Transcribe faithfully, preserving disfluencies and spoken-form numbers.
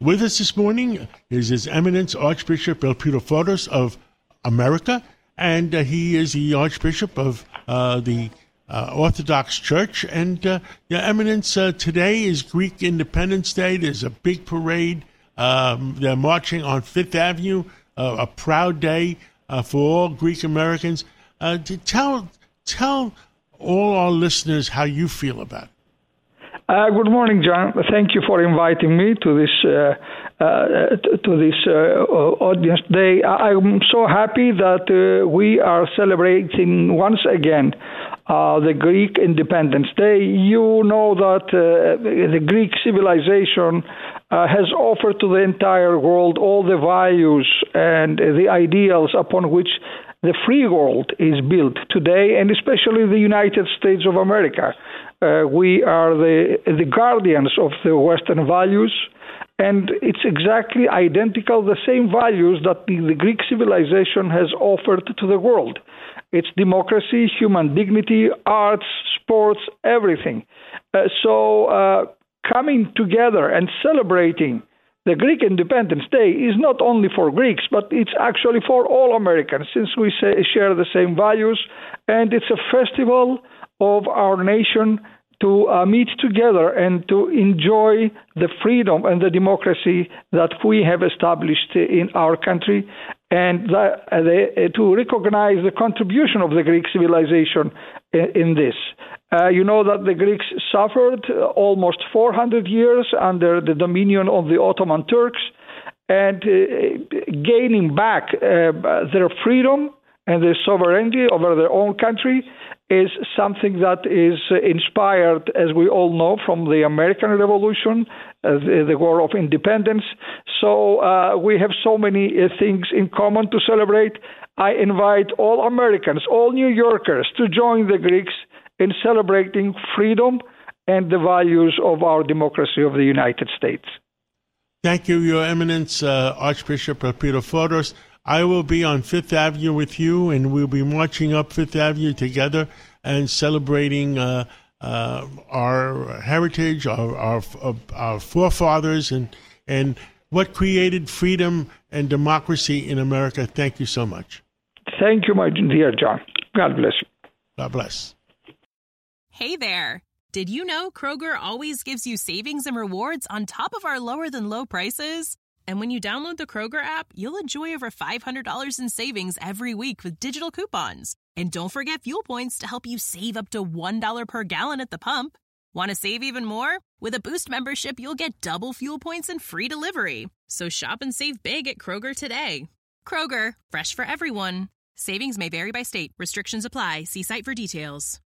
With us this morning is His Eminence Archbishop Elpidophoros of America, and uh, he is the Archbishop of uh, the uh, Orthodox Church. And uh, Your Eminence, uh, today is Greek Independence Day. There's a big parade. Um, they're marching on Fifth Avenue, uh, a proud day uh, for all Greek Americans. Uh, to tell tell all our listeners how you feel about it. Uh, good morning, John. Thank you for inviting me to this uh, uh, to this uh, audience day. I'm so happy that uh, we are celebrating once again uh, the Greek Independence Day. You know that uh, the Greek civilization uh, has offered to the entire world all the values and the ideals upon which the free world is built today, and especially the United States of America. Uh, we are the the guardians of the Western values, and it's exactly identical, the same values that the, the Greek civilization has offered to the world. It's democracy, human dignity, arts, sports, everything. Uh, so uh, coming together and celebrating the Greek Independence Day is not only for Greeks, but it's actually for all Americans, since we say, share the same values, and it's a festival of our nation to uh, meet together and to enjoy the freedom and the democracy that we have established in our country, and that, uh, the, uh, to recognize the contribution of the Greek civilization in, in this. Uh, you know that the Greeks suffered uh, almost four hundred years under the dominion of the Ottoman Turks, and uh, gaining back uh, their freedom and their sovereignty over their own country is something that is inspired, as we all know, from the American Revolution, uh, the, the War of Independence. So uh, we have so many uh, things in common to celebrate. I invite all Americans, all New Yorkers, to join the Greeks in celebrating freedom and the values of our democracy of the United States. Thank you, Your Eminence, uh, Archbishop Elpidophoros. I will be on Fifth Avenue with you, and we'll be marching up Fifth Avenue together and celebrating uh, uh, our heritage, our, our our forefathers, and and what created freedom and democracy in America. Thank you so much. Thank you, my dear John. God bless you. God bless. Hey there. Did you know Kroger always gives you savings and rewards on top of our lower-than-low prices? And when you download the Kroger app, you'll enjoy over five hundred dollars in savings every week with digital coupons. And don't forget fuel points to help you save up to one dollar per gallon at the pump. Want to save even more? With a Boost membership, you'll get double fuel points and free delivery. So shop and save big at Kroger today. Kroger, fresh for everyone. Savings may vary by state. Restrictions apply. See site for details.